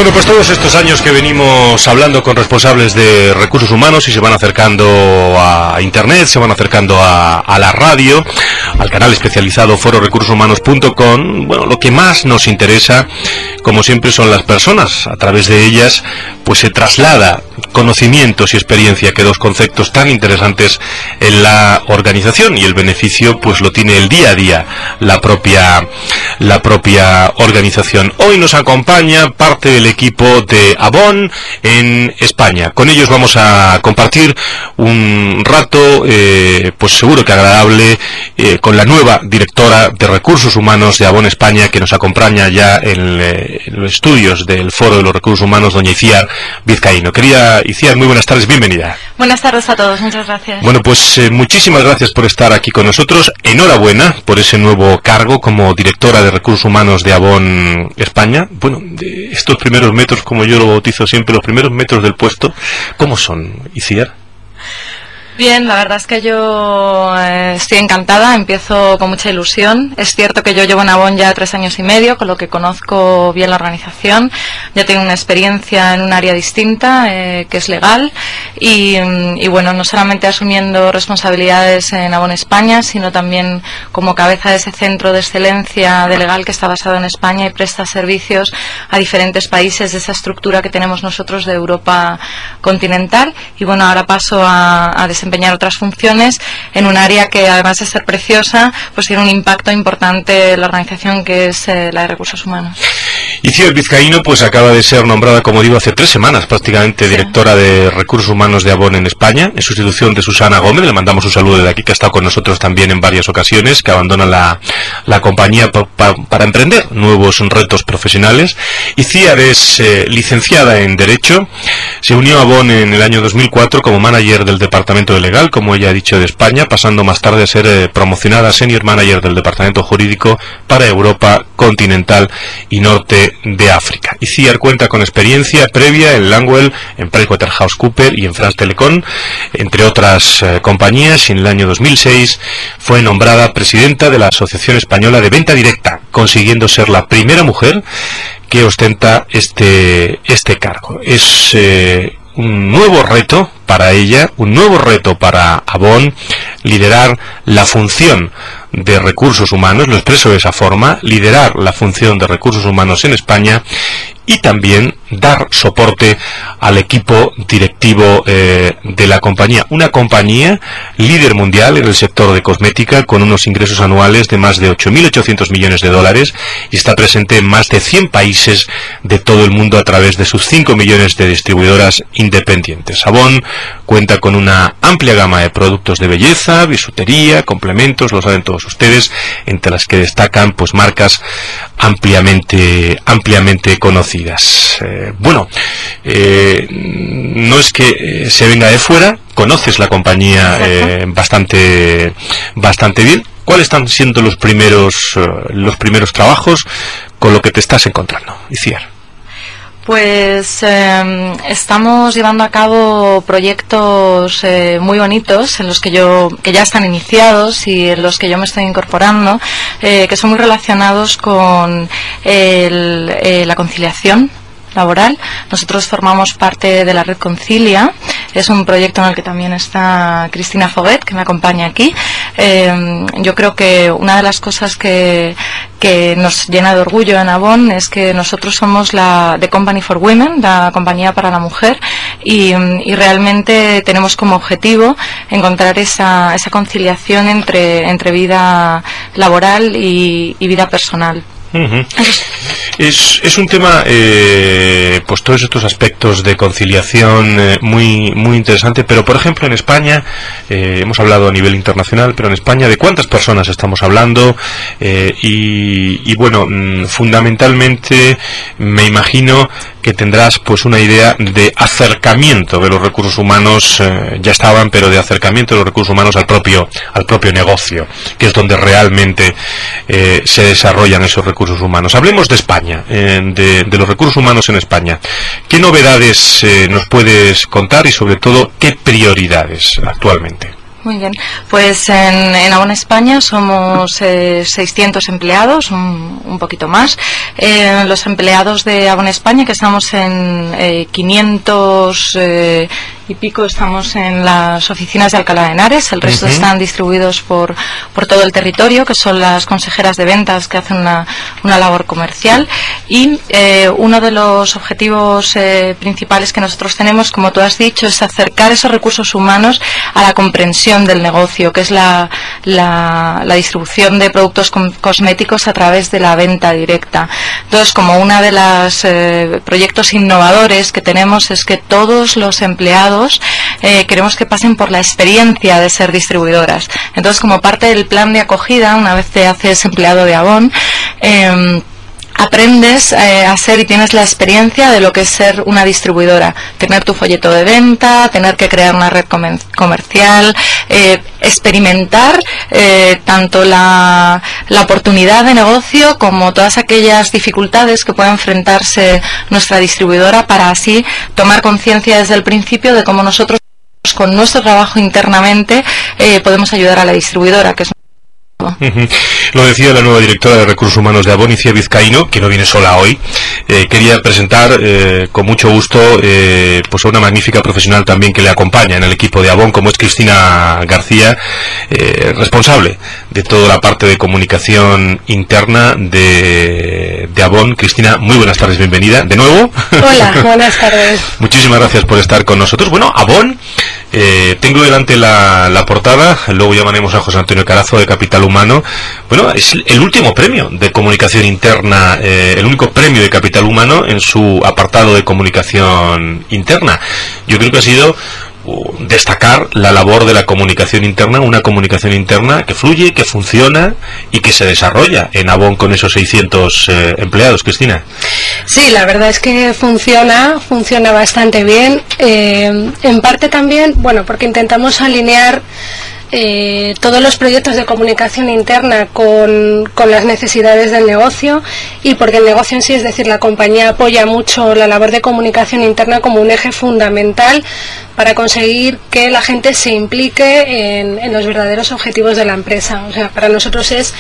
Bueno, pues todos estos años que venimos hablando con responsables de recursos humanos y se van acercando a Internet, se van acercando a la radio, al canal especializado fororecursoshumanos.com, bueno, lo que más nos interesa, como siempre, son las personas. A través de ellas, pues se traslada conocimientos y experiencia, que dos conceptos tan interesantes en la organización, y el beneficio pues lo tiene el día a día la propia organización. Hoy nos acompaña parte del equipo de Avon en España. Con ellos vamos a compartir un rato pues seguro que agradable con la nueva directora de recursos humanos de Avon España, que nos acompaña ya en los estudios del Foro de los Recursos Humanos, doña Itziar Vizcaíno. Querida Itziar, muy buenas tardes, bienvenida. Buenas tardes a todos, muchas gracias. Bueno, pues muchísimas gracias por estar aquí con nosotros. Enhorabuena por ese nuevo cargo como directora de recursos humanos de Avon España. Bueno, de estos primeros metros, como yo lo bautizo siempre, los primeros metros del puesto, ¿cómo son, Itziar? Bien, la verdad es que yo estoy encantada, empiezo con mucha ilusión. Es cierto que yo llevo en Avon ya 3 años y medio, con lo que conozco bien la organización. Ya tengo una experiencia en un área distinta, que es legal, y bueno, no solamente asumiendo responsabilidades en Avon España, sino también como cabeza de ese centro de excelencia de legal que está basado en España y presta servicios a diferentes países de esa estructura que tenemos nosotros de Europa continental. Y bueno, ahora paso a desempeñar otras funciones en un área que, además de ser preciosa, pues tiene un impacto importante en la organización, que es la de recursos humanos. Itziar Vizcaíno pues acaba de ser nombrada, como digo, hace 3 semanas prácticamente, sí, directora de recursos humanos de Avon en España, en sustitución de Susana Gómez. Le mandamos un saludo desde aquí, que ha estado con nosotros también en varias ocasiones, que abandona la compañía para emprender nuevos retos profesionales. Itziar es licenciada en Derecho, se unió a Avon en el año 2004 como manager del departamento de legal, como ella ha dicho, de España, pasando más tarde a ser promocionada a senior manager del departamento jurídico para Europa continental y norte de África. Itziar cuenta con experiencia previa en Langwell, en PricewaterhouseCoopers y en France Telecom, entre otras compañías, y en el año 2006 fue nombrada presidenta de la Asociación Española de Venta Directa, consiguiendo ser la primera mujer que ostenta este cargo. Es un nuevo reto para ella, un nuevo reto para Avon, liderar la función de recursos humanos, lo expreso de esa forma, liderar la función de recursos humanos en España, y también dar soporte al equipo directivo de la compañía. Una compañía líder mundial en el sector de cosmética, con unos ingresos anuales de más de 8.800 millones de dólares, y está presente en más de 100 países de todo el mundo a través de sus 5 millones de distribuidoras independientes. Avon cuenta con una amplia gama de productos de belleza, bisutería, complementos, lo saben todos ustedes, entre las que destacan pues marcas ampliamente conocidas. No es que se venga de fuera, conoces la compañía bastante bien. ¿Cuáles están siendo los primeros trabajos con lo que te estás encontrando, Itziar? Pues estamos llevando a cabo proyectos muy bonitos, en los que ya están iniciados y en los que yo me estoy incorporando, que son muy relacionados con la conciliación laboral. Nosotros formamos parte de la red Concilia. Es un proyecto en el que también está Cristina Foguet, que me acompaña aquí. Yo creo que una de las cosas que nos llena de orgullo en Avon es que nosotros somos la The Company for Women, la compañía para la mujer, y realmente tenemos como objetivo encontrar esa conciliación entre vida laboral y vida personal. Uh-huh. Es un tema, pues todos estos aspectos de conciliación muy interesante, pero por ejemplo en España, hemos hablado a nivel internacional, pero en España, ¿de cuántas personas estamos hablando? Y bueno, fundamentalmente me imagino que tendrás pues una idea de acercamiento de los recursos humanos, ya estaban, pero de acercamiento de los recursos humanos al propio negocio, que es donde realmente se desarrollan esos recursos humanos. Hablemos de España, de los recursos humanos en España. ¿Qué novedades nos puedes contar y sobre todo qué prioridades actualmente? Muy bien, pues en Avon España somos 600 empleados, un poquito más. Los empleados de Avon España, que estamos en 500 y pico, estamos en las oficinas de Alcalá de Henares. El resto están distribuidos por todo el territorio, que son las consejeras de ventas que hacen una labor comercial. Y uno de los objetivos principales que nosotros tenemos, como tú has dicho, es acercar esos recursos humanos a la comprensión del negocio, que es la distribución de productos cosméticos a través de la venta directa. Entonces, como una de los proyectos innovadores que tenemos es que todos los empleados queremos que pasen por la experiencia de ser distribuidoras. Entonces, como parte del plan de acogida, una vez te haces empleado de Avon, aprendes a ser y tienes la experiencia de lo que es ser una distribuidora, tener tu folleto de venta, tener que crear una red comercial, experimentar tanto la oportunidad de negocio como todas aquellas dificultades que pueda enfrentarse nuestra distribuidora, para así tomar conciencia desde el principio de cómo nosotros con nuestro trabajo internamente podemos ayudar a la distribuidora, que es Lo decía la nueva directora de Recursos Humanos de Avon, Icía Vizcaíno, que no viene sola hoy. Quería presentar con mucho gusto pues a una magnífica profesional también que le acompaña en el equipo de Avon, como es Cristina García, responsable de toda la parte de comunicación interna de Avon. Cristina, muy buenas tardes, bienvenida de nuevo. Hola, buenas tardes. Muchísimas gracias por estar con nosotros. Bueno, Avon, tengo delante la portada, luego llamaremos a José Antonio Carazo de Capital Humano. Bueno, es el último premio de comunicación interna, el único premio de Capital Humano en su apartado de comunicación interna. Yo creo que ha sido destacar la labor de la comunicación interna, una comunicación interna que fluye, que funciona y que se desarrolla en Avon con esos 600 empleados. Cristina. Sí, la verdad es que funciona bastante bien, en parte también, bueno, porque intentamos alinear todos los proyectos de comunicación interna con las necesidades del negocio, y porque el negocio en sí, es decir, la compañía apoya mucho la labor de comunicación interna como un eje fundamental para conseguir que la gente se implique en los verdaderos objetivos de la empresa. O sea, para nosotros es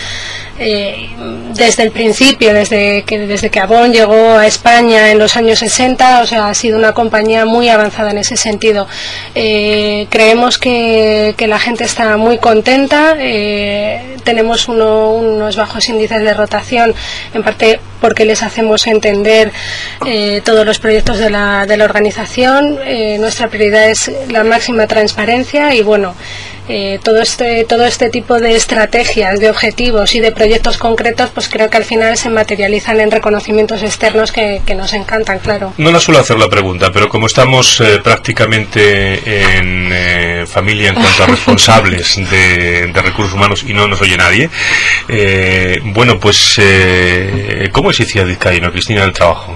desde el principio, desde que Avon llegó a España en los años 60, o sea, ha sido una compañía muy avanzada en ese sentido. Creemos que la gente está muy contenta, tenemos unos bajos índices de rotación, en parte porque les hacemos entender todos los proyectos de la organización. Nuestra prioridad es la máxima transparencia y, bueno, todo este tipo de estrategias, de objetivos y de proyectos concretos, pues creo que al final se materializan en reconocimientos externos que nos encantan, claro. No nos suelo hacer la pregunta, pero como estamos prácticamente en familia en cuanto a responsables de recursos humanos y no nos oye nadie, bueno, pues ¿cómo es Icía Vizcaíno, Cristina, del trabajo?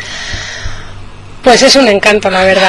Pues es un encanto, la verdad.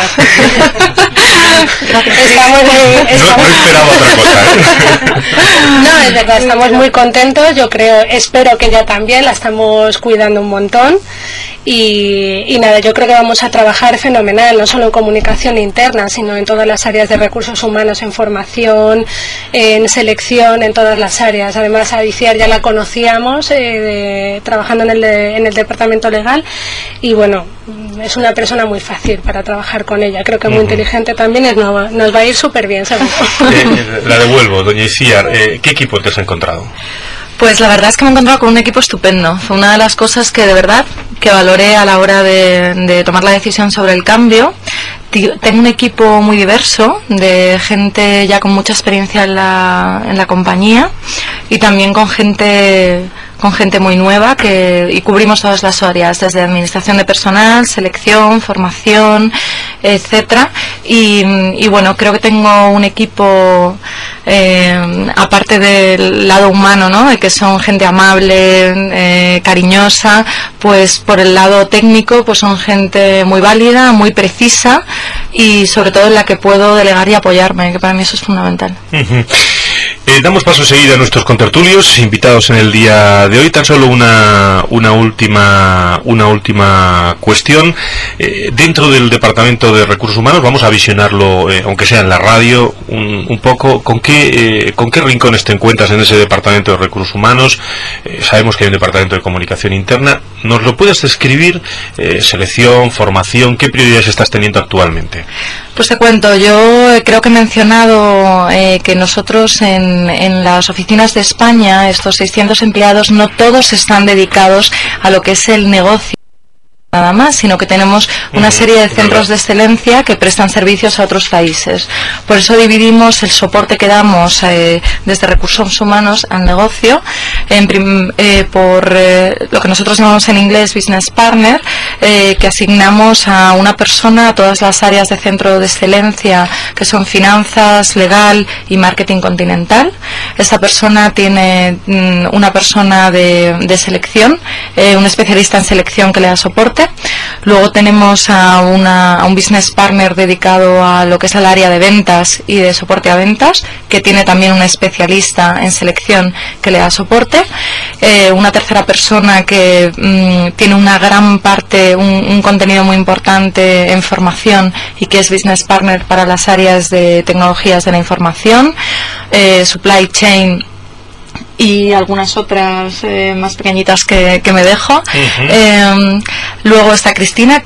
No esperaba otra cosa, No, es verdad, estamos muy contentos. Espero que ella también, la estamos cuidando un montón. Y nada, yo creo que vamos a trabajar fenomenal, no solo en comunicación interna, sino en todas las áreas de recursos humanos, en formación, en selección, en todas las áreas. Además, a Iciar ya la conocíamos trabajando en el departamento legal, y bueno, es una persona muy fácil para trabajar con ella. Creo que muy inteligente también, nos va a ir súper bien, seguro. La devuelvo, doña Iciar. ¿Qué equipo te has encontrado? Pues la verdad es que me he encontrado con un equipo estupendo. Fue una de las cosas que de verdad que valoré a la hora de tomar la decisión sobre el cambio. Tengo un equipo muy diverso, de gente ya con mucha experiencia en la compañía, y también con gente muy nueva, y cubrimos todas las áreas, desde administración de personal, selección, formación, etcétera. Y bueno, creo que tengo un equipo, aparte del lado humano, ¿no?, de que son gente amable, cariñosa, pues por el lado técnico, pues son gente muy válida, muy precisa, y sobre todo en la que puedo delegar y apoyarme, que para mí eso es fundamental. Damos paso enseguida a nuestros contertulios invitados en el día de hoy. Tan solo una última cuestión. Dentro del Departamento de Recursos Humanos vamos a visionarlo, aunque sea en la radio, un poco. ¿Con qué rincones te encuentras en ese Departamento de Recursos Humanos? Sabemos que hay un Departamento de Comunicación Interna. ¿Nos lo puedes describir? Selección, formación, ¿qué prioridades estás teniendo actualmente? Pues te cuento, yo creo que he mencionado que nosotros en las oficinas de España, estos 600 empleados, no todos están dedicados a lo que es el negocio nada más, sino que tenemos una serie de centros de excelencia que prestan servicios a otros países. Por eso dividimos el soporte que damos desde recursos humanos al negocio por lo que nosotros llamamos en inglés Business Partner, que asignamos a una persona a todas las áreas de centro de excelencia, que son finanzas, legal y marketing continental. Esta persona tiene una persona de selección, un especialista en selección que le da soporte. Luego tenemos a un business partner dedicado a lo que es el área de ventas y de soporte a ventas, que tiene también un especialista en selección que le da soporte. Una tercera persona que tiene una gran parte, un contenido muy importante en formación y que es business partner para las áreas de tecnologías de la información, supply chain y algunas otras más pequeñitas que me dejo. Luego está Cristina,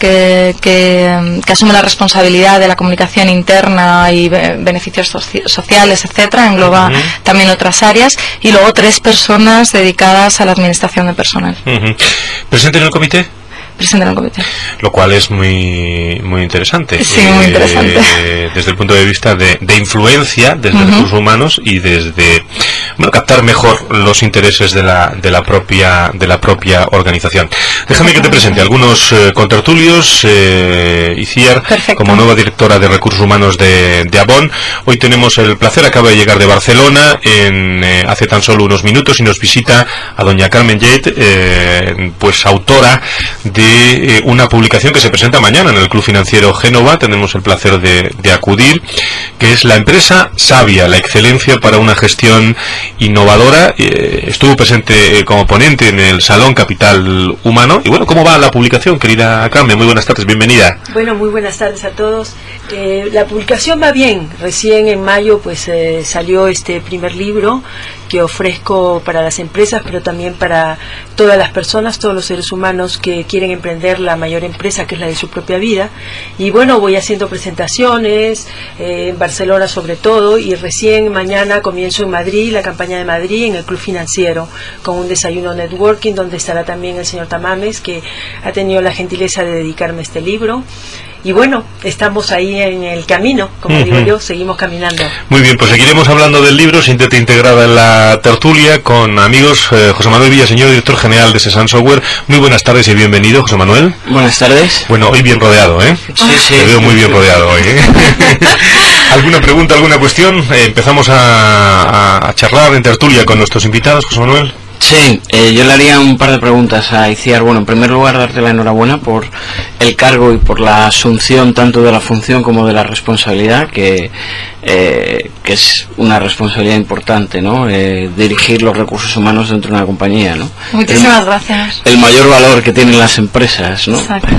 que asume la responsabilidad de la comunicación interna y beneficios sociales, etcétera, engloba también otras áreas, y luego 3 personas dedicadas a la administración de personal. ¿Presente en el comité? Presente en el comité. Lo cual es muy interesante. Sí, muy interesante. Desde el punto de vista de influencia desde recursos humanos y desde captar mejor los intereses de la propia organización. Déjame que te presente algunos contertulios. Iciar, como nueva directora de recursos humanos de Avon. Hoy tenemos el placer, acaba de llegar de Barcelona hace tan solo unos minutos, y nos visita a doña Carmen Llet, pues autora de una publicación que se presenta mañana en el Club Financiero Génova. Tenemos el placer de acudir, que es La empresa sabia, la excelencia para una gestión innovadora. Estuvo presente como ponente en el Salón Capital Humano. Y bueno, ¿cómo va la publicación, querida Carmen? Muy buenas tardes, bienvenida. Bueno, muy buenas tardes a todos. La publicación va bien. Recién en mayo pues salió este primer libro que ofrezco para las empresas, pero también para todas las personas, todos los seres humanos que quieren emprender la mayor empresa, que es la de su propia vida. Y bueno, voy haciendo presentaciones en Barcelona sobre todo, y recién mañana comienzo en Madrid, la campaña de Madrid, en el Club Financiero, con un desayuno networking donde estará también el señor Tamames, que ha tenido la gentileza de dedicarme este libro. Y bueno, estamos ahí en el camino, como digo yo, seguimos caminando. Muy bien, pues seguiremos hablando del libro, siéntete integrada en la tertulia con amigos. José Manuel Villaseñor, director general de Sesan Software. Muy buenas tardes y bienvenido, José Manuel. Buenas tardes. Bueno, hoy bien rodeado, ¿eh? Sí. Te veo muy bien rodeado hoy, ¿eh? ¿Alguna pregunta, alguna cuestión? Empezamos a charlar en tertulia con nuestros invitados, José Manuel. Sí, yo le haría un par de preguntas a Iciar. Bueno, en primer lugar, darte la enhorabuena por el cargo y por la asunción tanto de la función como de la responsabilidad, que es una responsabilidad importante, ¿no? Dirigir los recursos humanos dentro de una compañía, ¿no? Muchísimas gracias. El mayor valor que tienen las empresas, ¿no? Exacto.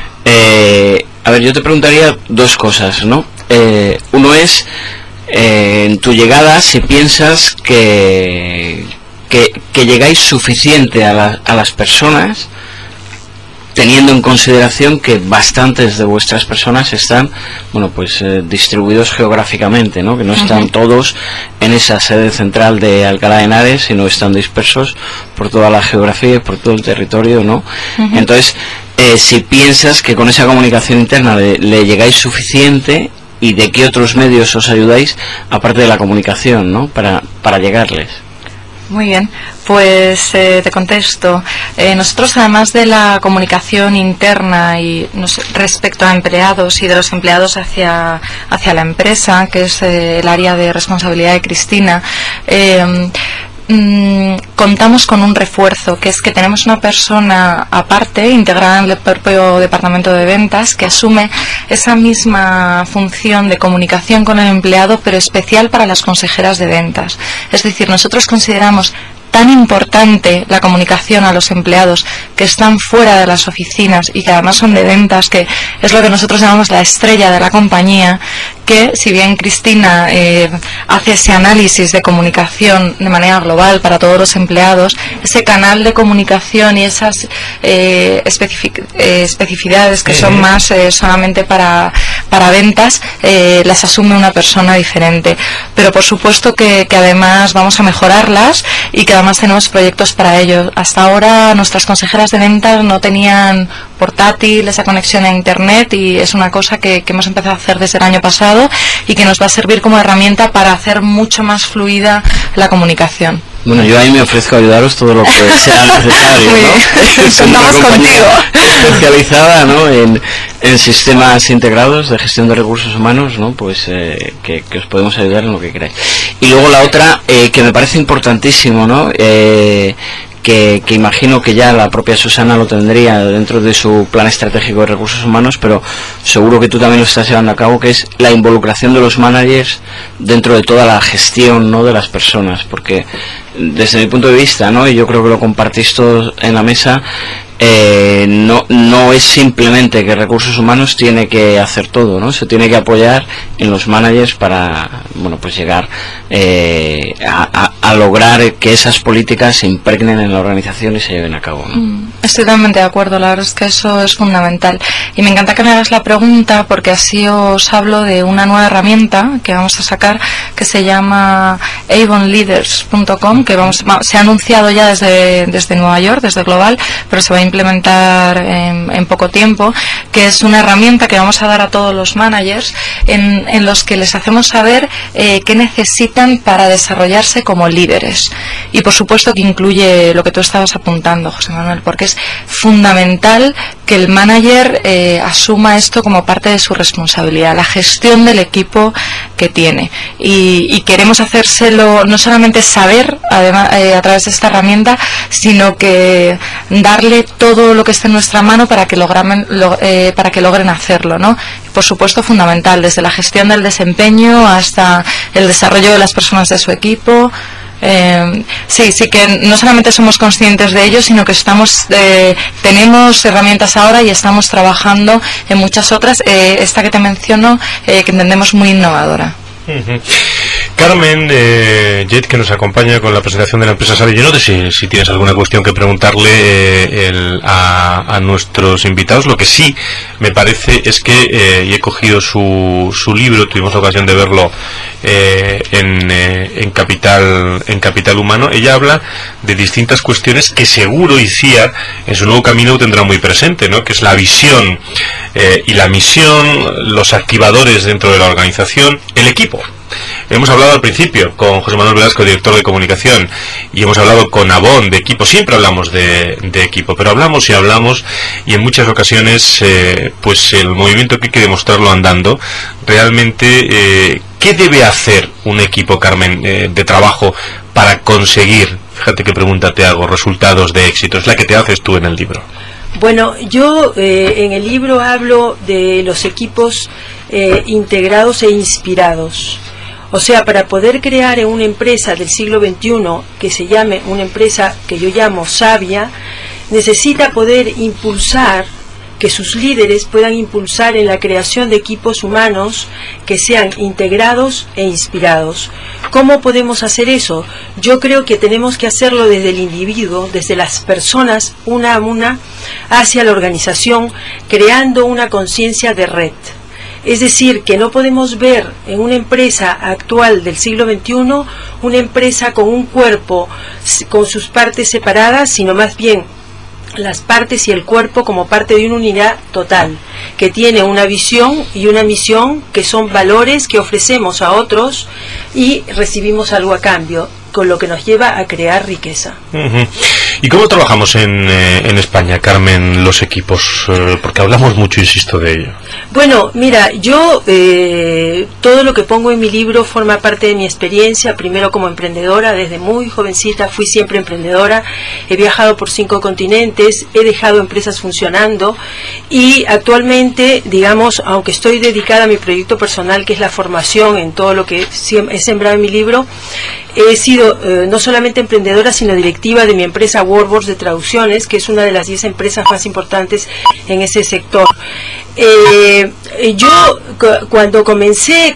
A ver, yo te preguntaría 2 cosas, ¿no? Uno es, en tu llegada, si piensas que llegáis suficiente a las personas, teniendo en consideración que bastantes de vuestras personas están, bueno, pues distribuidos geográficamente, ¿no? Que no están todos en esa sede central de Alcalá de Henares, sino están dispersos por toda la geografía y por todo el territorio, ¿no? Entonces, si piensas que con esa comunicación interna le llegáis suficiente, y de qué otros medios os ayudáis, aparte de la comunicación, ¿no? Para llegarles. Muy bien, pues te contesto. Nosotros, además de la comunicación interna y respecto a empleados y de los empleados hacia la empresa, que es el área de responsabilidad de Cristina, contamos con un refuerzo, que es que tenemos una persona aparte, integrada en el propio departamento de ventas, que asume esa misma función de comunicación con el empleado, pero especial para las consejeras de ventas. Es decir, nosotros consideramos tan importante la comunicación a los empleados que están fuera de las oficinas y que además son de ventas, que es lo que nosotros llamamos la estrella de la compañía, que si bien Cristina hace ese análisis de comunicación de manera global para todos los empleados, ese canal de comunicación y esas especificidades que son más solamente para ventas, las asume una persona diferente. Pero por supuesto que además vamos a mejorarlas y que además tenemos proyectos para ello. Hasta ahora nuestras consejeras de ventas no tenían portátil, esa conexión a internet, y es una cosa que hemos empezado a hacer desde el año pasado y que nos va a servir como herramienta para hacer mucho más fluida la comunicación. Bueno, yo ahí me ofrezco a ayudaros todo lo que sea necesario, ¿no? Contamos contigo. Especializada, ¿no?, en sistemas integrados de gestión de recursos humanos, ¿no? Pues que os podemos ayudar en lo que queráis. Y luego la otra, que me parece importantísimo, ¿no?, que imagino que ya la propia Susana lo tendría dentro de su plan estratégico de recursos humanos, pero seguro que tú también lo estás llevando a cabo, que es la involucración de los managers dentro de toda la gestión, ¿no?, de las personas, porque desde mi punto de vista, ¿no?, y yo creo que lo compartís todos en la mesa, no es simplemente que recursos humanos tiene que hacer todo, ¿no? Se tiene que apoyar en los managers para, bueno, pues llegar a lograr que esas políticas se impregnen en la organización y se lleven a cabo, ¿no? Estoy totalmente de acuerdo, la verdad es que eso es fundamental. Y me encanta que me hagas la pregunta, porque así os hablo de una nueva herramienta que vamos a sacar, que se llama avonleaders.com, que se ha anunciado ya desde Nueva York, desde Global, pero se va a implementar en poco tiempo, que es una herramienta que vamos a dar a todos los managers en los que les hacemos saber qué necesitan para desarrollarse como líderes. Y por supuesto que incluye lo que tú estabas apuntando, José Manuel, porque es fundamental que el manager asuma esto como parte de su responsabilidad, la gestión del equipo que tiene. Y queremos hacérselo no solamente saber además, a través de esta herramienta, sino que darle todo lo que esté en nuestra mano para que logren hacerlo, ¿no? Por supuesto, fundamental, desde la gestión del desempeño hasta el desarrollo de las personas de su equipo. Sí que no solamente somos conscientes de ello, sino que tenemos herramientas ahora y estamos trabajando en muchas otras, esta que te menciono, que entendemos muy innovadora. Carmen Jet, que nos acompaña con la presentación de la empresa Sabe. Yo no sé si tienes alguna cuestión que preguntarle a nuestros invitados. Lo que sí me parece es que y he cogido su libro, tuvimos la ocasión de verlo en Capital Humano. Ella habla de distintas cuestiones que seguro ICIAR en su nuevo camino tendrá muy presente, ¿no?, que es la visión y la misión, los activadores dentro de la organización, el equipo. Hemos hablado al principio con José Manuel Velasco, director de comunicación, y hemos hablado con Avon de equipo. Siempre hablamos de equipo, pero hablamos y en muchas ocasiones pues el movimiento que hay que demostrarlo andando. Realmente, ¿qué debe hacer un equipo, Carmen, de trabajo para conseguir, fíjate qué pregunta te hago, resultados de éxito? Es la que te haces tú en el libro. Bueno, yo en el libro hablo de los equipos integrados e inspirados. O sea, para poder crear en una empresa del siglo XXI, que se llame una empresa que yo llamo sabia, necesita poder impulsar, que sus líderes puedan impulsar en la creación de equipos humanos que sean integrados e inspirados. ¿Cómo podemos hacer eso? Yo creo que tenemos que hacerlo desde el individuo, desde las personas, una a una, hacia la organización, creando una conciencia de red. Es decir, que no podemos ver en una empresa actual del siglo XXI una empresa con un cuerpo con sus partes separadas, sino más bien las partes y el cuerpo como parte de una unidad total, que tiene una visión y una misión, que son valores que ofrecemos a otros y recibimos algo a cambio, con lo que nos lleva a crear riqueza. ¿Y cómo trabajamos en España, Carmen, los equipos? Porque hablamos mucho, insisto, de ello. Bueno, mira, yo todo lo que pongo en mi libro forma parte de mi experiencia, primero como emprendedora, desde muy jovencita fui siempre emprendedora, he viajado por 5 continentes, he dejado empresas funcionando y actualmente, digamos, aunque estoy dedicada a mi proyecto personal, que es la formación en todo lo que he sembrado en mi libro, he sido no solamente emprendedora, sino directiva de mi empresa WordWorks de traducciones, que es una de las 10 empresas más importantes en ese sector. Yo cuando comencé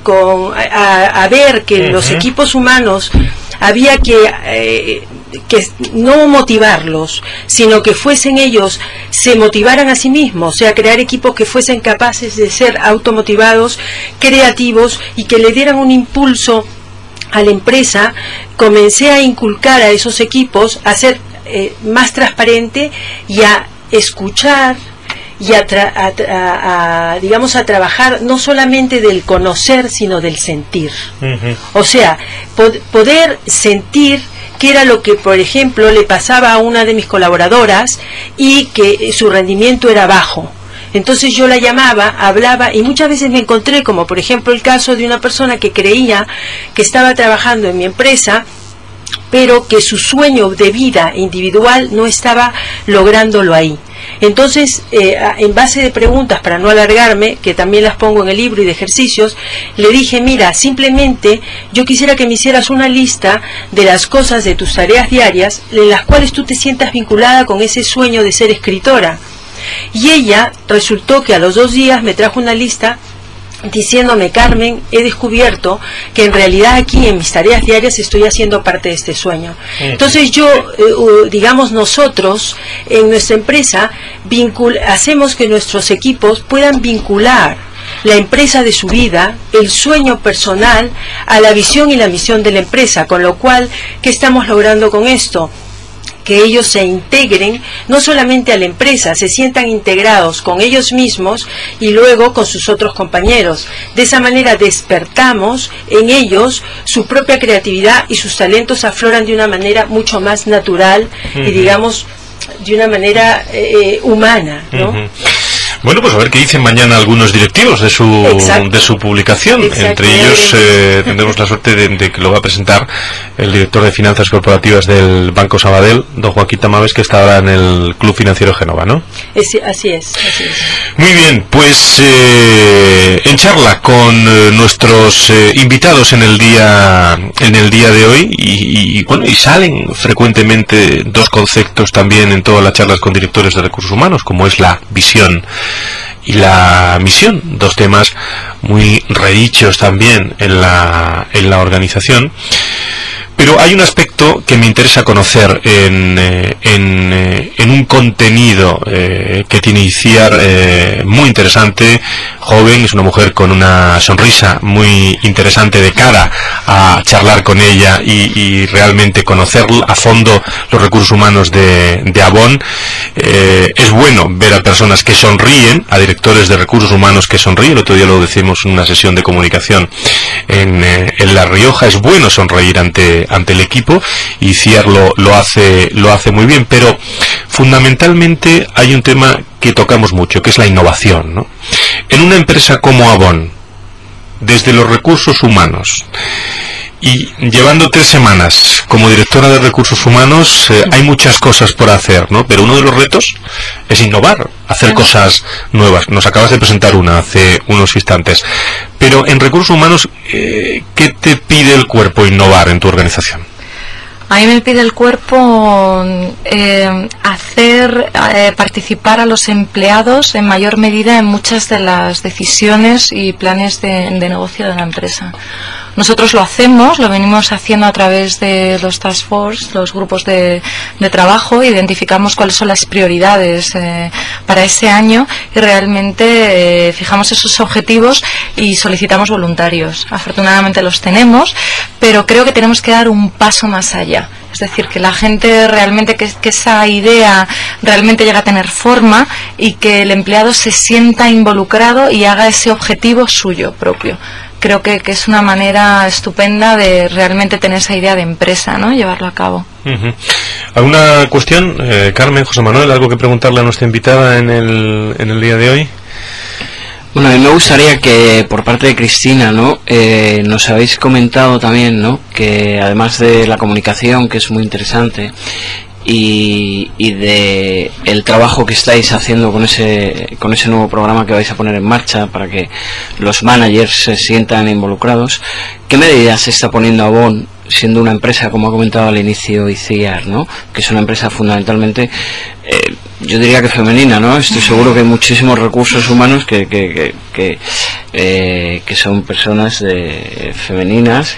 a ver que los equipos humanos había que no motivarlos, sino que fuesen ellos, se motivaran a sí mismos, o sea, crear equipos que fuesen capaces de ser automotivados, creativos y que le dieran un impulso a la empresa, comencé a inculcar a esos equipos a ser más transparente y a escuchar y a trabajar no solamente del conocer, sino del sentir. O sea, poder sentir qué era lo que, por ejemplo, le pasaba a una de mis colaboradoras y que su rendimiento era bajo. Entonces yo la llamaba, hablaba y muchas veces me encontré, como por ejemplo el caso de una persona que creía que estaba trabajando en mi empresa, pero que su sueño de vida individual no estaba lográndolo ahí. Entonces, en base de preguntas, para no alargarme, que también las pongo en el libro y de ejercicios, le dije, mira, simplemente yo quisiera que me hicieras una lista de las cosas de tus tareas diarias en las cuales tú te sientas vinculada con ese sueño de ser escritora. Y ella resultó que a los 2 días me trajo una lista diciéndome, Carmen, he descubierto que en realidad aquí en mis tareas diarias estoy haciendo parte de este sueño. Entonces yo, digamos, nosotros en nuestra empresa hacemos que nuestros equipos puedan vincular la empresa de su vida, el sueño personal, a la visión y la misión de la empresa, con lo cual, ¿qué estamos logrando con esto? Que ellos se integren no solamente a la empresa, se sientan integrados con ellos mismos y luego con sus otros compañeros. De esa manera despertamos en ellos su propia creatividad y sus talentos afloran de una manera mucho más natural y digamos de una manera humana, ¿no? Bueno, pues a ver qué dicen mañana algunos directivos de su publicación. Entre ellos tendremos la suerte de que lo va a presentar el director de Finanzas Corporativas del Banco Sabadell, don Joaquín Tamames, que está ahora en el Club Financiero Génova, ¿no? Así es. Muy bien, pues en charla con nuestros invitados en el día de hoy y salen frecuentemente 2 conceptos también en todas las charlas con directores de recursos humanos, como es la visión y la misión, 2 temas muy redichos también en la organización. Pero hay un aspecto que me interesa conocer en un contenido que tiene Itziar muy interesante, joven, es una mujer con una sonrisa muy interesante de cara a charlar con ella y realmente conocer a fondo los recursos humanos de Avon. Es bueno ver a personas que sonríen, a directores de recursos humanos que sonríen. El otro día lo decimos en una sesión de comunicación en La Rioja. Es bueno sonreír ante el equipo y Itziar lo hace muy bien, pero fundamentalmente hay un tema que tocamos mucho, que es la innovación, ¿no? En una empresa como Avon, desde los recursos humanos y llevando 3 semanas como directora de recursos humanos, hay muchas cosas por hacer, ¿no? Pero uno de los retos es innovar, hacer cosas nuevas. Nos acabas de presentar una hace unos instantes. Pero en recursos humanos, ¿qué te pide el cuerpo innovar en tu organización? A mí me pide el cuerpo hacer participar a los empleados en mayor medida en muchas de las decisiones y planes de negocio de la empresa. Nosotros lo hacemos, lo venimos haciendo a través de los task force, los grupos de trabajo, identificamos cuáles son las prioridades para ese año y realmente fijamos esos objetivos y solicitamos voluntarios. Afortunadamente los tenemos, pero creo que tenemos que dar un paso más allá. Es decir, que la gente realmente, que esa idea realmente llegue a tener forma y que el empleado se sienta involucrado y haga ese objetivo suyo propio. Creo que es una manera estupenda de realmente tener esa idea de empresa, ¿no? Llevarlo a cabo. ¿Alguna cuestión, Carmen, José Manuel, algo que preguntarle a nuestra invitada en el día de hoy? Bueno, a mí me gustaría que por parte de Cristina, ¿no? Nos habéis comentado también, ¿no? Que además de la comunicación, que es muy interesante, y de el trabajo que estáis haciendo con ese nuevo programa que vais a poner en marcha para que los managers se sientan involucrados, ¿qué medidas se está poniendo Avon, siendo una empresa, como ha comentado al inicio ICIAR, ¿no? Que es una empresa fundamentalmente, yo diría que femenina, ¿no? Estoy seguro que hay muchísimos recursos humanos que son personas femeninas,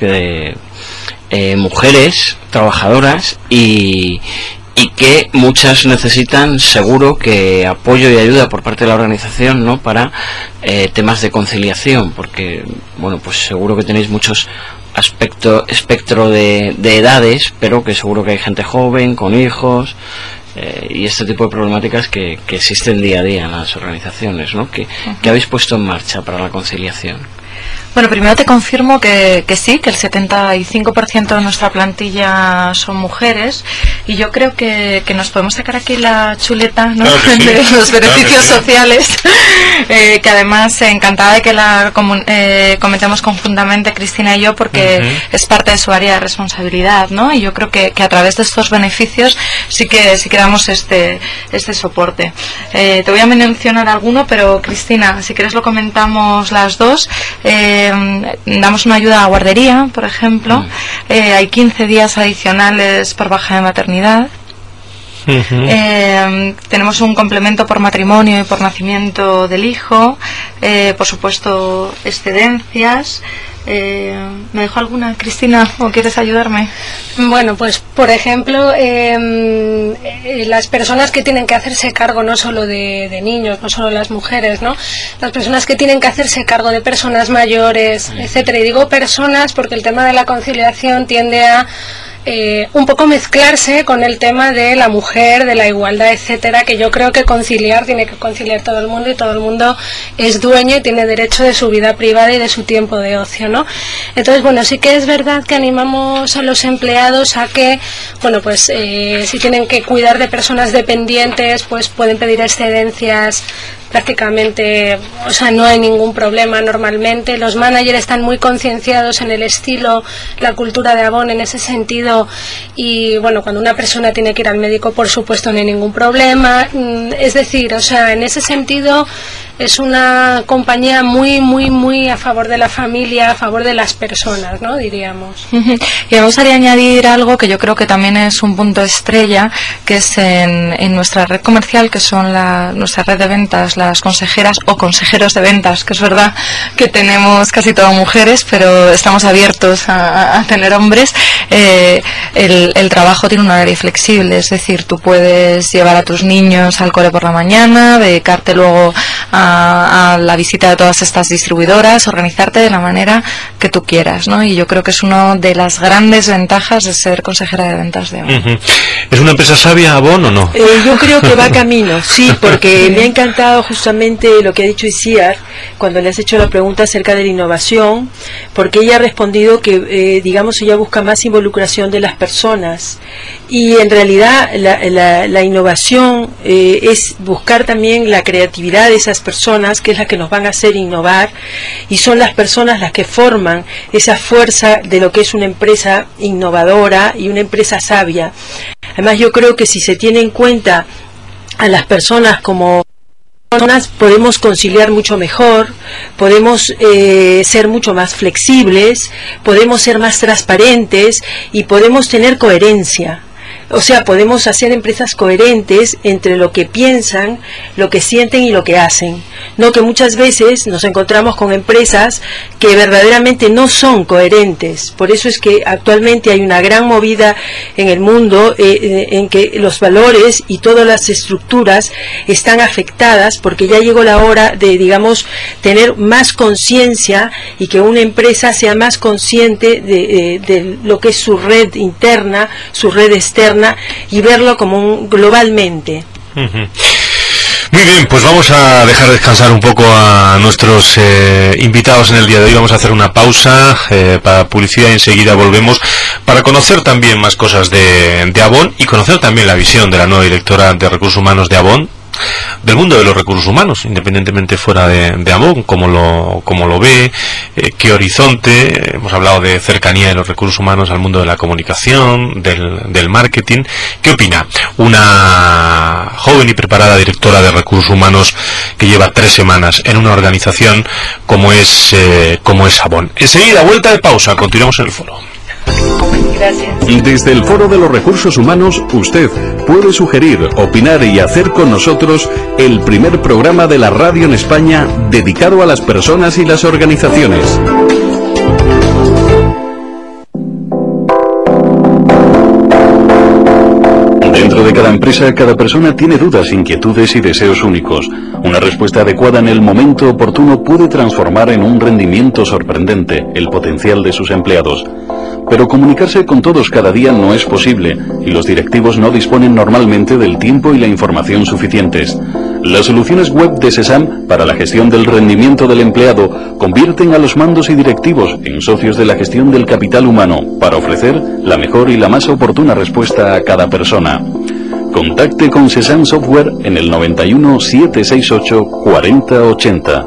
mujeres trabajadoras, y que muchas necesitan seguro que apoyo y ayuda por parte de la organización, ¿no? Para temas de conciliación, porque bueno, pues seguro que tenéis muchos espectro de edades, pero que seguro que hay gente joven con hijos, y este tipo de problemáticas que existen día a día en las organizaciones, ¿no? Que habéis puesto en marcha para la conciliación. Bueno, primero te confirmo que sí, que el 75% de nuestra plantilla son mujeres, y yo creo que nos podemos sacar aquí la chuleta, ¿no? Claro sí, de los beneficios sociales, que además encantada de que la comentemos conjuntamente Cristina y yo, porque es parte de su área de responsabilidad, ¿no? Y yo creo que a través de estos beneficios sí que damos este soporte. Te voy a mencionar alguno, pero Cristina, si quieres lo comentamos las dos. Damos una ayuda a guardería, por ejemplo. Hay 15 días adicionales por baja de maternidad. Tenemos un complemento por matrimonio y por nacimiento del hijo. Por supuesto, excedencias. ¿Me dejó alguna, Cristina, o quieres ayudarme? Bueno, pues por ejemplo, las personas que tienen que hacerse cargo no solo de niños, no solo las mujeres, ¿no? Las personas que tienen que hacerse cargo de personas mayores, etcétera. Y digo personas porque el tema de la conciliación tiende a un poco mezclarse con el tema de la mujer, de la igualdad, etcétera, que yo creo que tiene que conciliar todo el mundo, y todo el mundo es dueño y tiene derecho de su vida privada y de su tiempo de ocio, ¿no? Entonces, bueno, sí que es verdad que animamos a los empleados a que, bueno, pues si tienen que cuidar de personas dependientes, pues pueden pedir excedencias prácticamente, o sea, no hay ningún problema normalmente. Los managers están muy concienciados en el estilo, la cultura de Avon en ese sentido, y bueno, cuando una persona tiene que ir al médico, por supuesto, no hay ningún problema. Es decir, o sea, en ese sentido es una compañía muy, muy, muy a favor de la familia, a favor de las personas, ¿no? Diríamos. Y me gustaría añadir algo que yo creo que también es un punto estrella, que es en nuestra red comercial, que son nuestra red de ventas, las consejeras o consejeros de ventas, que es verdad que tenemos casi todas mujeres, pero estamos abiertos a tener hombres. El trabajo tiene un horario flexible, es decir, tú puedes llevar a tus niños al cole por la mañana, dedicarte luego a la visita de todas estas distribuidoras, organizarte de la manera que tú quieras, ¿no? Y yo creo que es una de las grandes ventajas de ser consejera de ventas de Avon. ¿Es una empresa sabia Avon o no? Yo creo que va camino, sí, porque me ha encantado justamente lo que ha dicho ICIAR cuando le has hecho la pregunta acerca de la innovación, porque ella ha respondido que, digamos, ella busca más involucración de las personas, y en realidad la innovación es buscar también la creatividad de esas personas, que es la que nos van a hacer innovar, y son las personas las que forman esa fuerza de lo que es una empresa innovadora y una empresa sabia. Además, yo creo que si se tiene en cuenta a las personas como personas, podemos conciliar mucho mejor, podemos ser mucho más flexibles, podemos ser más transparentes y podemos tener coherencia. O sea, podemos hacer empresas coherentes entre lo que piensan, lo que sienten y lo que hacen. No, que muchas veces nos encontramos con empresas que verdaderamente no son coherentes. Por eso es que actualmente hay una gran movida en el mundo en que los valores y todas las estructuras están afectadas, porque ya llegó la hora de, digamos, tener más conciencia, y que una empresa sea más consciente de lo que es su red interna, su red externa, y verlo como globalmente. Muy bien, pues vamos a dejar descansar un poco a nuestros invitados en el día de hoy. Vamos a hacer una pausa para publicidad y enseguida volvemos para conocer también más cosas de Avon y conocer también la visión de la nueva directora de Recursos Humanos de Avon, del mundo de los recursos humanos, independientemente fuera de Avon, cómo lo ve, qué horizonte. Hemos hablado de cercanía de los recursos humanos al mundo de la comunicación, del marketing. ¿Qué opina una joven y preparada directora de recursos humanos que lleva 3 semanas en una organización como es Avon? Enseguida, vuelta de pausa, continuamos en el foro. Gracias. Desde el Foro de los Recursos Humanos, usted puede sugerir, opinar y hacer con nosotros el primer programa de la radio en España dedicado a las personas y las organizaciones. Dentro de cada empresa, cada persona tiene dudas, inquietudes y deseos únicos. Una respuesta adecuada en el momento oportuno puede transformar en un rendimiento sorprendente el potencial de sus empleados. Pero comunicarse con todos cada día no es posible y los directivos no disponen normalmente del tiempo y la información suficientes. Las soluciones web de SESAM para la gestión del rendimiento del empleado convierten a los mandos y directivos en socios de la gestión del capital humano para ofrecer la mejor y la más oportuna respuesta a cada persona. Contacte con SESAM Software en el 91 768 4080.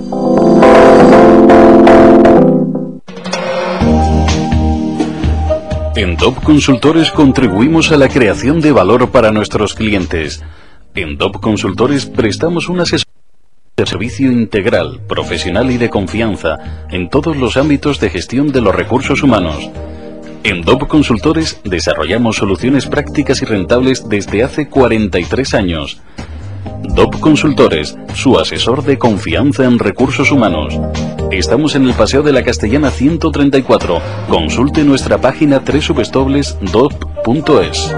En DOP Consultores contribuimos a la creación de valor para nuestros clientes. En DOP Consultores prestamos una asesoría de servicio integral, profesional y de confianza en todos los ámbitos de gestión de los recursos humanos. En DOP Consultores desarrollamos soluciones prácticas y rentables desde hace 43 años. DOP Consultores, su asesor de confianza en recursos humanos. Estamos en el Paseo de la Castellana 134. Consulte nuestra página www.dop.es.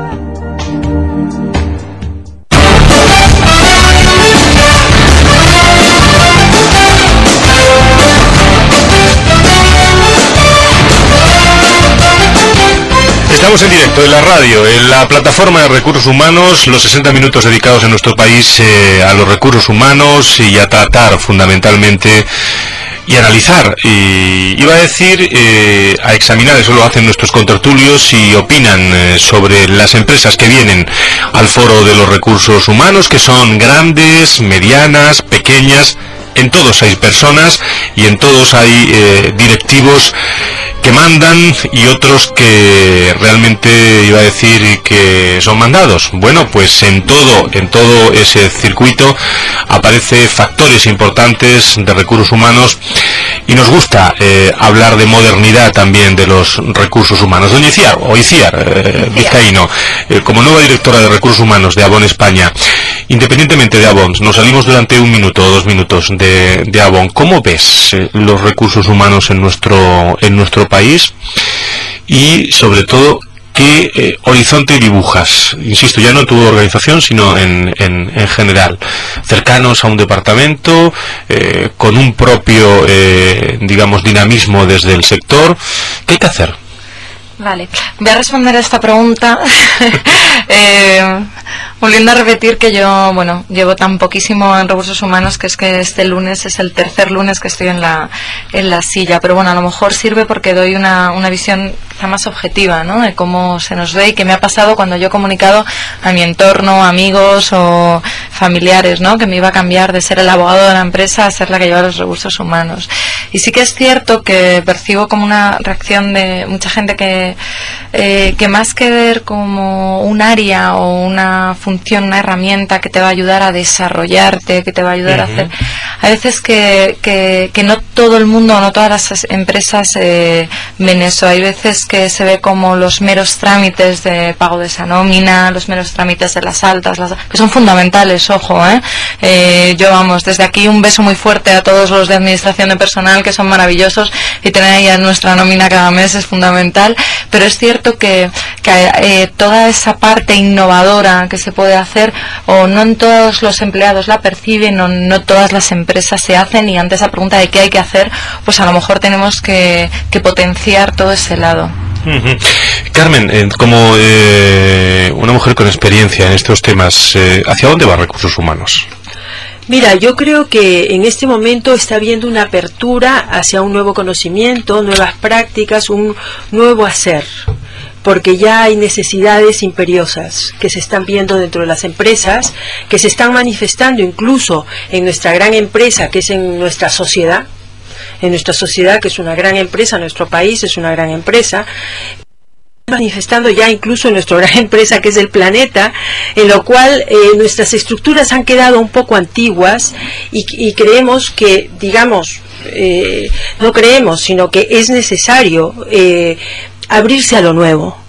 Estamos en directo en la radio, en la plataforma de recursos humanos, los 60 minutos dedicados en nuestro país a los recursos humanos y a tratar fundamentalmente y analizar, y iba a decir, a examinar, eso lo hacen nuestros contertulios y opinan sobre las empresas que vienen al foro de los recursos humanos, que son grandes, medianas, pequeñas. En todos hay personas y en todos hay directivos que mandan y otros que realmente, iba a decir, que son mandados. Bueno, pues en todo ese circuito aparecen factores importantes de recursos humanos y nos gusta hablar de modernidad también de los recursos humanos. Doña Iciar Vizcaíno, como nueva directora de recursos humanos de Avon España, independientemente de Avon, nos salimos durante 1 minuto o 2 minutos de Avon. ¿Cómo ves los recursos humanos en nuestro país? Y sobre todo, ¿qué horizonte dibujas? Insisto, ya no en tu organización, sino en general. Cercanos a un departamento, con un propio, digamos, dinamismo desde el sector. ¿Qué hay que hacer? Vale, voy a responder a esta pregunta volviendo a repetir que yo, bueno, llevo tan poquísimo en recursos humanos que es que este lunes es el 3er lunes que estoy en la silla, pero bueno, a lo mejor sirve porque doy una visión quizá más objetiva, ¿no?, de cómo se nos ve y qué me ha pasado cuando yo he comunicado a mi entorno, amigos o familiares, ¿no?, que me iba a cambiar de ser el abogado de la empresa a ser la que lleva los recursos humanos. Y sí que es cierto que percibo como una reacción de mucha gente que más que ver como un área o una función, una herramienta que te va a ayudar a desarrollarte, que te va a ayudar a hacer, a veces que no todo el mundo, no todas las empresas ven eso. Hay veces que se ve como los meros trámites de pago de esa nómina, los meros trámites de las altas, que son fundamentales, ojo, yo, vamos, desde aquí un beso muy fuerte a todos los de administración de personal, que son maravillosos, y tener ahí a nuestra nómina cada mes es fundamental, pero es cierto que toda esa parte innovadora que se puede hacer, o no en todos los empleados la perciben, o no todas las empresas se hacen, y ante esa pregunta de qué hay que hacer, pues a lo mejor tenemos que potenciar todo ese lado. Carmen, como una mujer con experiencia en estos temas, ¿hacia dónde va recursos humanos? Mira, yo creo que en este momento está habiendo una apertura hacia un nuevo conocimiento, nuevas prácticas, un nuevo hacer, porque ya hay necesidades imperiosas que se están viendo dentro de las empresas, que se están manifestando incluso en nuestra gran empresa, que es en nuestra sociedad, que es una gran empresa, nuestro país es una gran empresa, manifestando ya incluso en nuestra gran empresa que es el planeta, en lo cual nuestras estructuras han quedado un poco antiguas y creemos que, digamos, no creemos, sino que es necesario abrirse a lo nuevo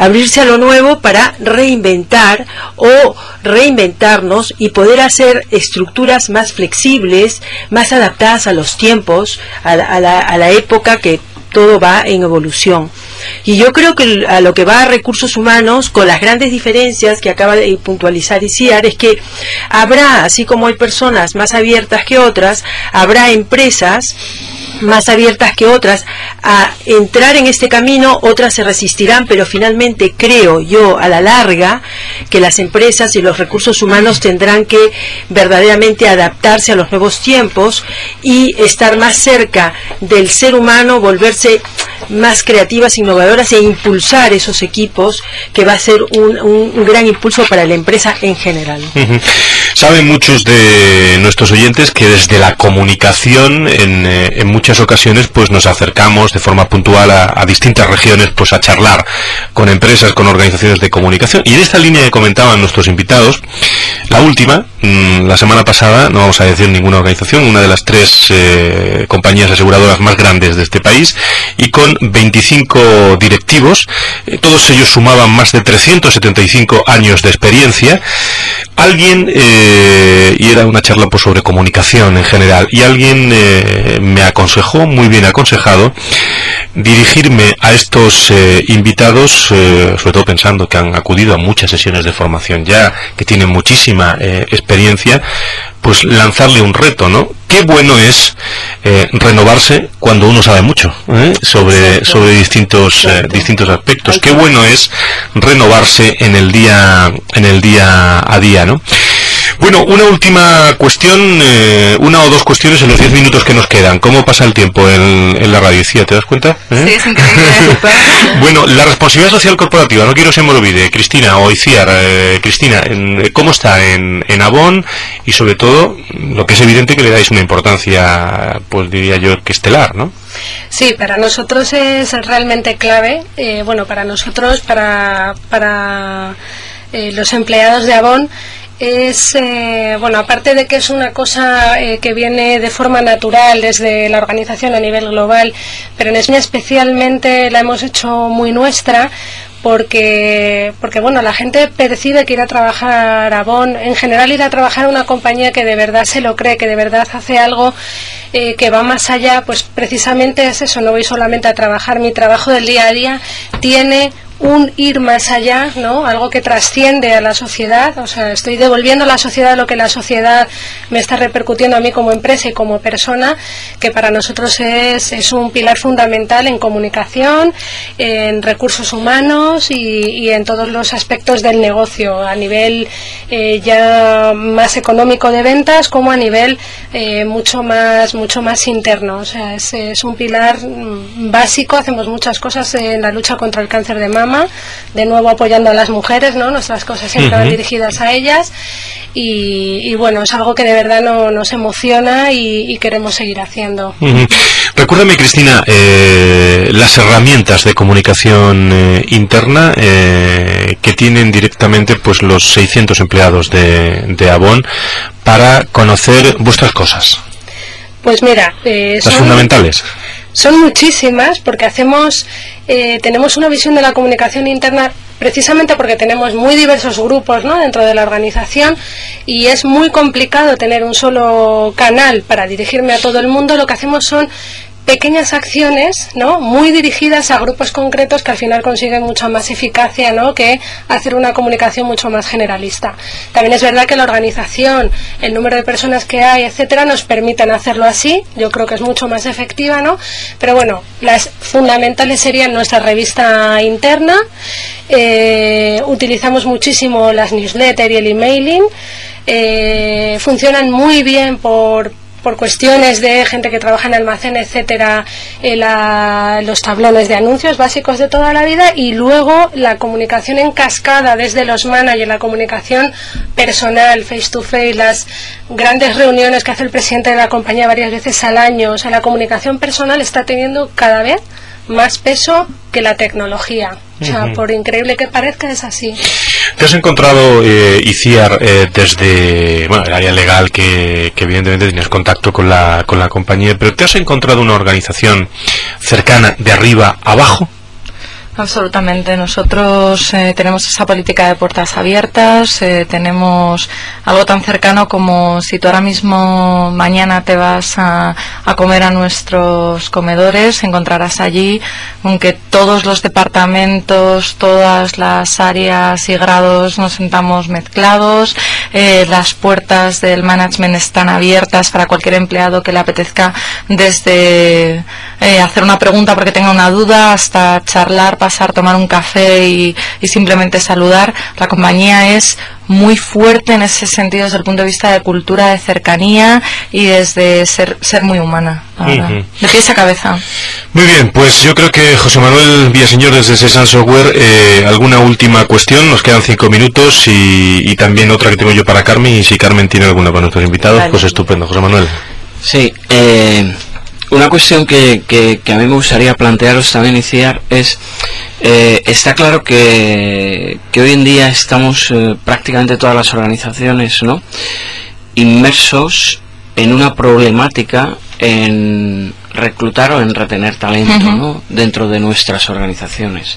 para reinventar o reinventarnos y poder hacer estructuras más flexibles, más adaptadas a los tiempos, a la época, que todo va en evolución. Y yo creo que a lo que va a recursos humanos, con las grandes diferencias que acaba de puntualizar Isiar, es que habrá, así como hay personas más abiertas que otras, habrá empresas más abiertas que otras a entrar en este camino, otras se resistirán, pero finalmente creo yo a la larga que las empresas y los recursos humanos tendrán que verdaderamente adaptarse a los nuevos tiempos y estar más cerca del ser humano, volverse más creativas, innovadoras e impulsar esos equipos, que va a ser un gran impulso para la empresa en general. Saben muchos de nuestros oyentes que desde la comunicación en muchas ocasiones pues nos acercamos de forma puntual a distintas regiones pues a charlar con empresas, con organizaciones de comunicación, y en esta línea que comentaban nuestros invitados, la última, la semana pasada, no vamos a decir ninguna organización, una de las 3 compañías aseguradoras más grandes de este país, y con 25 directivos, todos ellos sumaban más de 375 años de experiencia. Alguien, y era una charla pues sobre comunicación en general, y alguien me aconsejó, muy bien aconsejado, dirigirme a estos invitados, sobre todo pensando que han acudido a muchas sesiones de formación ya, que tienen muchísima experiencia, pues lanzarle un reto, ¿no? Qué bueno es renovarse cuando uno sabe mucho sobre distintos aspectos. Qué bueno es renovarse en el día a día, ¿no? Bueno, una última cuestión, una o dos cuestiones en los 10 minutos que nos quedan. ¿Cómo pasa el tiempo en la radio? ¿Te das cuenta? Sí, es increíble. Bueno, la responsabilidad social corporativa, no quiero que se me olvide, Cristina o Isiar. Cristina, ¿cómo está en Avon? Y sobre todo, lo que es evidente que le dais una importancia, pues diría yo, que estelar, ¿no? Sí, para nosotros es realmente clave. Bueno, para nosotros, para los empleados de Avon, es, bueno, aparte de que es una cosa que viene de forma natural desde la organización a nivel global, pero en España especialmente la hemos hecho muy nuestra, porque bueno, la gente percibe que ir a trabajar a Avon, en general ir a trabajar a una compañía que de verdad se lo cree, que de verdad hace algo que va más allá, pues precisamente es eso, no voy solamente a trabajar, mi trabajo del día a día tiene un ir más allá, ¿no? Algo que trasciende a la sociedad, o sea, estoy devolviendo a la sociedad lo que la sociedad me está repercutiendo a mí como empresa y como persona, que para nosotros es un pilar fundamental en comunicación, en recursos humanos y en todos los aspectos del negocio, a nivel ya más económico de ventas como a nivel mucho más interno, o sea, es un pilar básico. Hacemos muchas cosas en la lucha contra el cáncer de mama, de nuevo apoyando a las mujeres, ¿no? Nuestras cosas siempre van dirigidas a ellas y bueno, es algo que de verdad nos emociona y queremos seguir haciendo. Recuérdame, Cristina, las herramientas de comunicación interna que tienen directamente pues los 600 empleados de Avon para conocer vuestras cosas. Pues mira, las fundamentales. Son muchísimas, porque tenemos una visión de la comunicación interna precisamente porque tenemos muy diversos grupos, ¿no?, dentro de la organización, y es muy complicado tener un solo canal para dirigirme a todo el mundo. Lo que hacemos son pequeñas acciones, ¿no?, muy dirigidas a grupos concretos que al final consiguen mucha más eficacia, ¿no?, que hacer una comunicación mucho más generalista. También es verdad que la organización, el número de personas que hay, etcétera, nos permiten hacerlo así. Yo creo que es mucho más efectiva, ¿no? Pero bueno, las fundamentales serían nuestra revista interna. Utilizamos muchísimo las newsletters y el emailing. funcionan muy bien por cuestiones de gente que trabaja en almacén, etcétera, los tablones de anuncios básicos de toda la vida, y luego la comunicación en cascada desde los managers, la comunicación personal, face to face, las grandes reuniones que hace el presidente de la compañía varias veces al año. O sea, la comunicación personal está teniendo cada vez más peso que la tecnología. O sea, por increíble que parezca, es así. ¿Te has encontrado, ICIAR, desde el área legal, que evidentemente tienes contacto con la compañía, pero te has encontrado una organización cercana de arriba abajo? Absolutamente. Nosotros tenemos esa política de puertas abiertas, tenemos algo tan cercano como si tú ahora mismo mañana te vas a comer a nuestros comedores, encontrarás allí, aunque todos los departamentos, todas las áreas y grados nos sentamos mezclados, las puertas del management están abiertas para cualquier empleado que le apetezca, desde hacer una pregunta porque tenga una duda hasta charlar, pasar, tomar un café y simplemente saludar. La compañía es muy fuerte en ese sentido desde el punto de vista de cultura, de cercanía y desde ser muy humana, de pies a cabeza. Muy bien, pues yo creo que José Manuel Villaseñor desde Sesan Software, alguna última cuestión, nos quedan 5 minutos y también otra que tengo yo para Carmen, y si Carmen tiene alguna para nuestros invitados, vale, pues estupendo. José Manuel. Sí, una cuestión que a mí me gustaría plantearos también, ICIAR, es está claro que hoy en día estamos prácticamente todas las organizaciones, ¿no?, inmersos en una problemática en reclutar o en retener talento, ¿no?, dentro de nuestras organizaciones.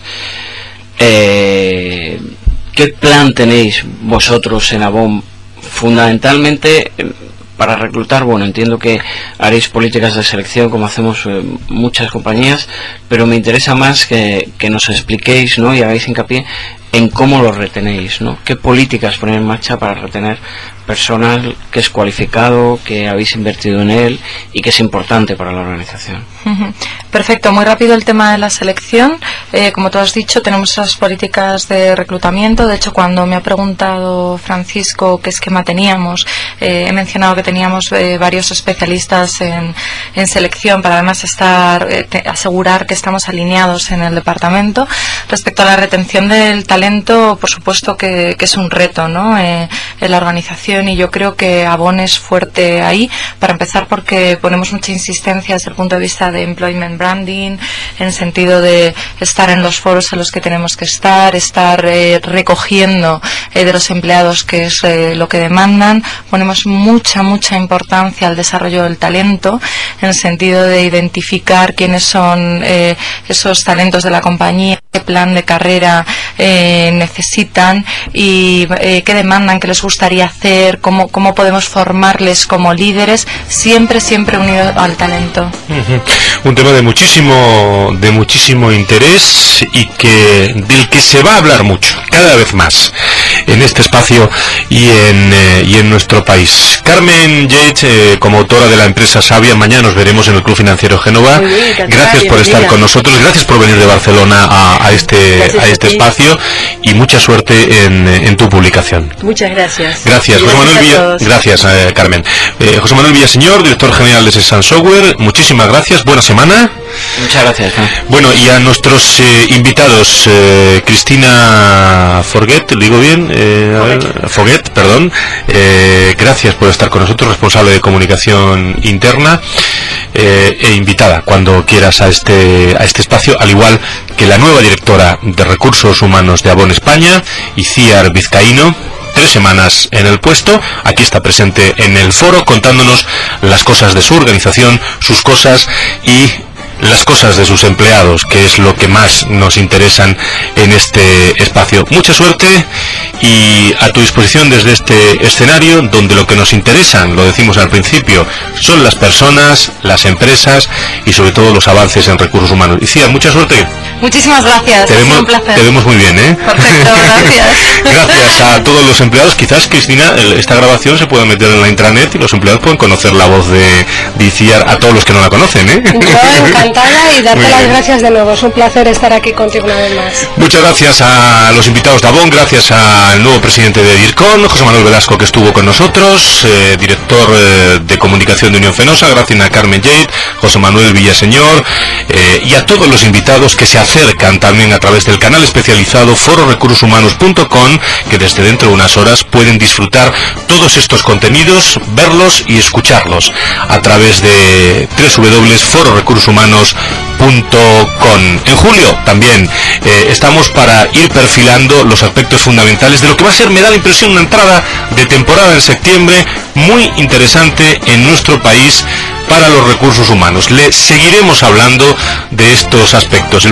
¿Qué plan tenéis vosotros en Avon fundamentalmente para reclutar? Bueno, entiendo que haréis políticas de selección como hacemos muchas compañías, pero me interesa más que nos expliquéis, ¿no?, y hagáis hincapié en cómo lo retenéis, ¿no? ¿Qué políticas ponéis en marcha para retener personal que es cualificado, que habéis invertido en él y que es importante para la organización? Perfecto, muy rápido el tema de la selección. Como tú has dicho, tenemos esas políticas de reclutamiento. De hecho, cuando me ha preguntado Francisco qué esquema teníamos, he mencionado que teníamos varios especialistas en selección para además asegurar que estamos alineados en el departamento. Respecto a la retención del talento, por supuesto que es un reto, ¿no?, en la organización, y yo creo que Avon es fuerte ahí, para empezar porque ponemos mucha insistencia desde el punto de vista de employment branding, en el sentido de estar en los foros en los que tenemos que estar recogiendo de los empleados que es lo que demandan. Ponemos mucha importancia al desarrollo del talento, en el sentido de identificar quiénes son esos talentos de la compañía, qué plan de carrera necesitan y qué demandan, qué les gustaría hacer, cómo podemos formarles como líderes, siempre unido al talento. Un tema de muchísimo interés y del que se va a hablar mucho, cada vez más, en este espacio y en nuestro país. Carmen Yates, como autora de la empresa Sabia, mañana nos veremos en el Club Financiero Génova. Gracias por estar con nosotros, gracias por venir de Barcelona a este espacio, y mucha suerte en tu publicación. Muchas gracias. Gracias, José Manuel. Gracias, Carmen. José Manuel Villaseñor, director general de Sesan Software, muchísimas gracias, buena semana. Muchas gracias. Bueno, y a nuestros invitados, Cristina Forget, ¿lo digo bien? Foguet, perdón. Gracias por estar con nosotros, responsable de comunicación interna, e invitada cuando quieras a este espacio, al igual que la nueva directora de Recursos Humanos de Avon España, ICIAR Vizcaíno. 3 semanas en el puesto, aquí está presente en el foro contándonos las cosas de su organización, sus cosas y las cosas de sus empleados, que es lo que más nos interesan en este espacio. Mucha suerte y a tu disposición desde este escenario, donde lo que nos interesan, lo decimos al principio, son las personas, las empresas y sobre todo los avances en recursos humanos. Icía, mucha suerte. Muchísimas gracias, ha sido un placer. Te vemos muy bien, ¿eh? Perfecto, gracias. Gracias a todos los empleados. Quizás, Cristina, esta grabación se pueda meter en la intranet y los empleados pueden conocer la voz de Icía, a todos los que no la conocen, ¿eh? Yo encantada y darte las gracias de nuevo. Es un placer estar aquí contigo una vez más. Muchas gracias a los invitados de Avon, gracias al nuevo presidente de DIRCON, José Manuel Velasco, que estuvo con nosotros, director de comunicación de Unión Fenosa, gracias a Carmen Jade, José Manuel Villaseñor, y a todos los invitados que se acercan también a través del canal especializado fororecursoshumanos.com, que desde dentro de unas horas pueden disfrutar todos estos contenidos, verlos y escucharlos a través de www.fororecursoshumanos.com. En julio también estamos para ir perfilando los aspectos fundamentales de lo que va a ser, me da la impresión, una entrada de temporada en septiembre muy interesante en nuestro país para los recursos humanos. Le seguiremos hablando de estos aspectos.